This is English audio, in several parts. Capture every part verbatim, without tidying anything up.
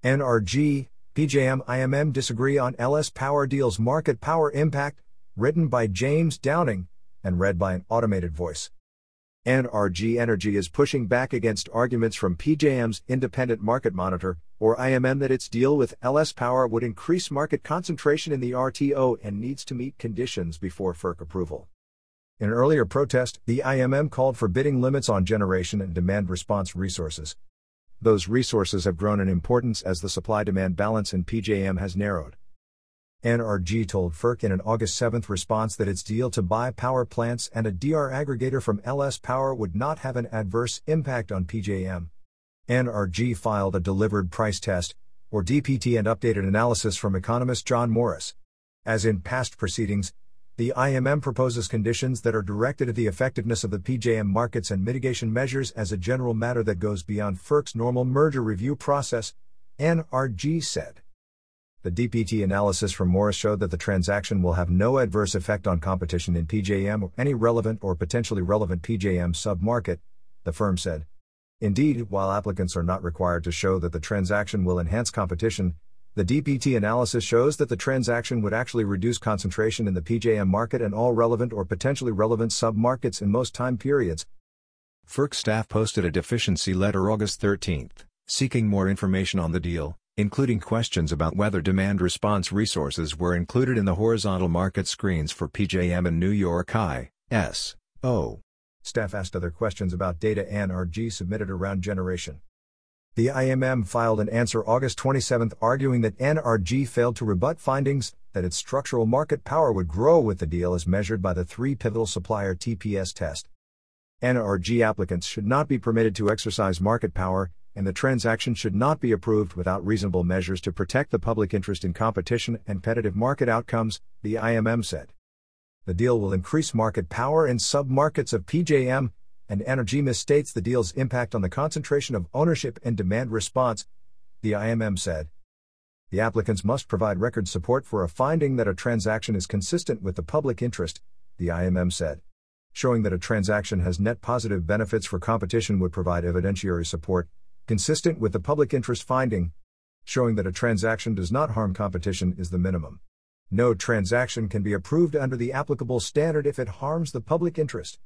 N R G, P J M I M M disagree on L S Power deal's market power impact, written by James Downing, and read by an automated voice. N R G Energy is pushing back against arguments from P J M's Independent Market Monitor, or I M M, that its deal with L S Power would increase market concentration in the R T O and needs to meet conditions before F E R C approval. In earlier protest, the I M M called for bidding limits on generation and demand response resources. Those resources have grown in importance as the supply-demand balance in P J M has narrowed. N R G told F E R C in an August seventh response that its deal to buy power plants and a D R aggregator from L S Power would not have an adverse impact on P J M. N R G filed a delivered price test, or D P T, and updated analysis from economist John Morris. As in past proceedings, the I M M proposes conditions that are directed at the effectiveness of the P J M markets and mitigation measures as a general matter that goes beyond F E R C's normal merger review process, N R G said. The D P T analysis from Morris showed that the transaction will have no adverse effect on competition in P J M or any relevant or potentially relevant P J M sub-market, the firm said. Indeed, while applicants are not required to show that the transaction will enhance competition, the D P T analysis shows that the transaction would actually reduce concentration in the P J M market and all relevant or potentially relevant sub-markets in most time periods. F E R C staff posted a deficiency letter August thirteenth, seeking more information on the deal, including questions about whether demand response resources were included in the horizontal market screens for P J M and New York I S O. Staff asked other questions about data N R G submitted around generation. The I M M filed an answer August twenty-seventh arguing that N R G failed to rebut findings that its structural market power would grow with the deal as measured by the three pivotal supplier T P S test. N R G applicants should not be permitted to exercise market power, and the transaction should not be approved without reasonable measures to protect the public interest in competition and competitive market outcomes, the I M M said. The deal will increase market power in sub-markets of P J M, and N R G misstates the deal's impact on the concentration of ownership and demand response, the I M M said. The applicants must provide record support for a finding that a transaction is consistent with the public interest, the I M M said. Showing that a transaction has net positive benefits for competition would provide evidentiary support, consistent with the public interest finding. Showing that a transaction does not harm competition is the minimum. No transaction can be approved under the applicable standard if it harms the public interest.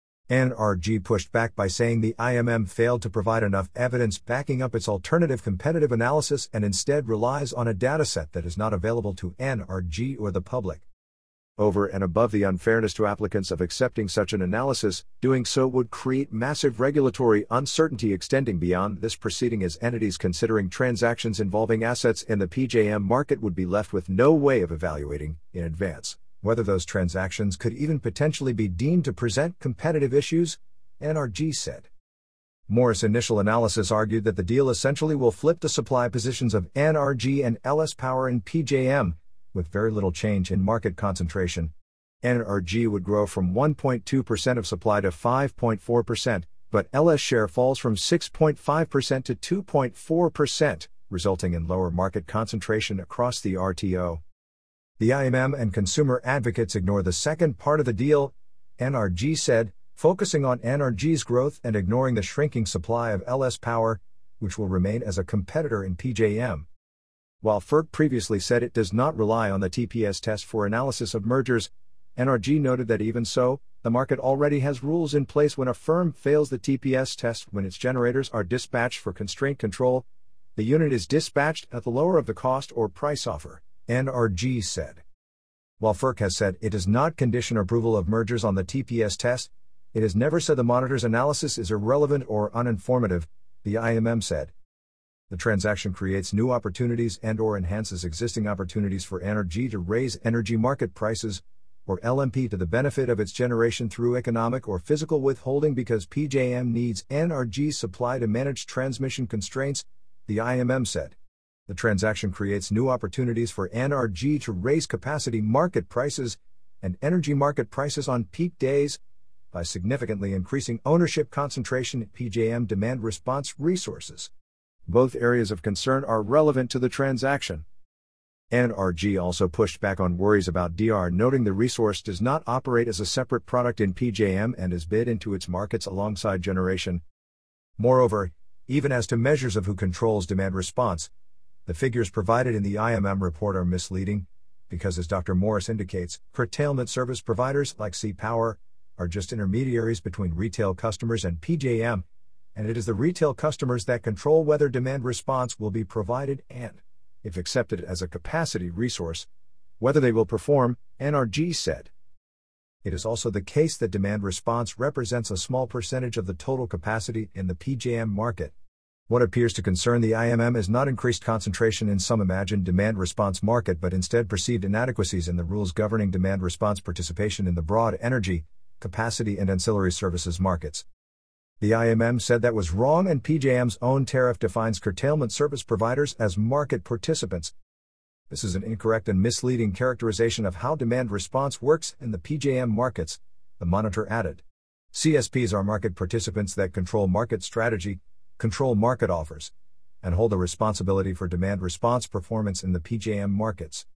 N R G pushed back by saying the I M M failed to provide enough evidence backing up its alternative competitive analysis and instead relies on a dataset that is not available to N R G or the public. Over and above the unfairness to applicants of accepting such an analysis, doing so would create massive regulatory uncertainty extending beyond this proceeding, as entities considering transactions involving assets in the P J M market would be left with no way of evaluating, in advance, whether those transactions could even potentially be deemed to present competitive issues, N R G said. Morris' initial analysis argued that the deal essentially will flip the supply positions of N R G and L S Power in P J M, with very little change in market concentration. N R G would grow from one point two percent of supply to five point four percent, but L S share falls from six point five percent to two point four percent, resulting in lower market concentration across the R T O. The I M M and consumer advocates ignore the second part of the deal, N R G said, focusing on N R G's growth and ignoring the shrinking supply of L S Power, which will remain as a competitor in P J M. While F E R C previously said it does not rely on the T P S test for analysis of mergers, N R G noted that even so, the market already has rules in place when a firm fails the T P S test. When its generators are dispatched for constraint control, the unit is dispatched at the lower of the cost or price offer, N R G said. While F E R C has said it does not condition approval of mergers on the T P S test, it has never said the monitor's analysis is irrelevant or uninformative, the I M M said. The transaction creates new opportunities and or enhances existing opportunities for N R G to raise energy market prices, or L M P, to the benefit of its generation through economic or physical withholding because P J M needs N R G's supply to manage transmission constraints, the I M M said. The transaction creates new opportunities for N R G to raise capacity market prices and energy market prices on peak days by significantly increasing ownership concentration in P J M demand response resources. Both areas of concern are relevant to the transaction. N R G also pushed back on worries about D R, noting the resource does not operate as a separate product in P J M and is bid into its markets alongside generation. Moreover, even as to measures of who controls demand response, The figures provided in the I M M report are misleading, because as Doctor Morris indicates, curtailment service providers like C-Power are just intermediaries between retail customers and P J M, and it is the retail customers that control whether demand response will be provided and, if accepted as a capacity resource, whether they will perform, N R G said. It is also the case that demand response represents a small percentage of the total capacity in the P J M market. What appears to concern the I M M is not increased concentration in some imagined demand response market but instead perceived inadequacies in the rules governing demand response participation in the broad energy, capacity and ancillary services markets. The I M M said that was wrong, and P J M's own tariff defines curtailment service providers as market participants. This is an incorrect and misleading characterization of how demand response works in the P J M markets, the monitor added. C S Ps are market participants that control market strategy, control market offers, and hold the responsibility for demand response performance in the P J M markets.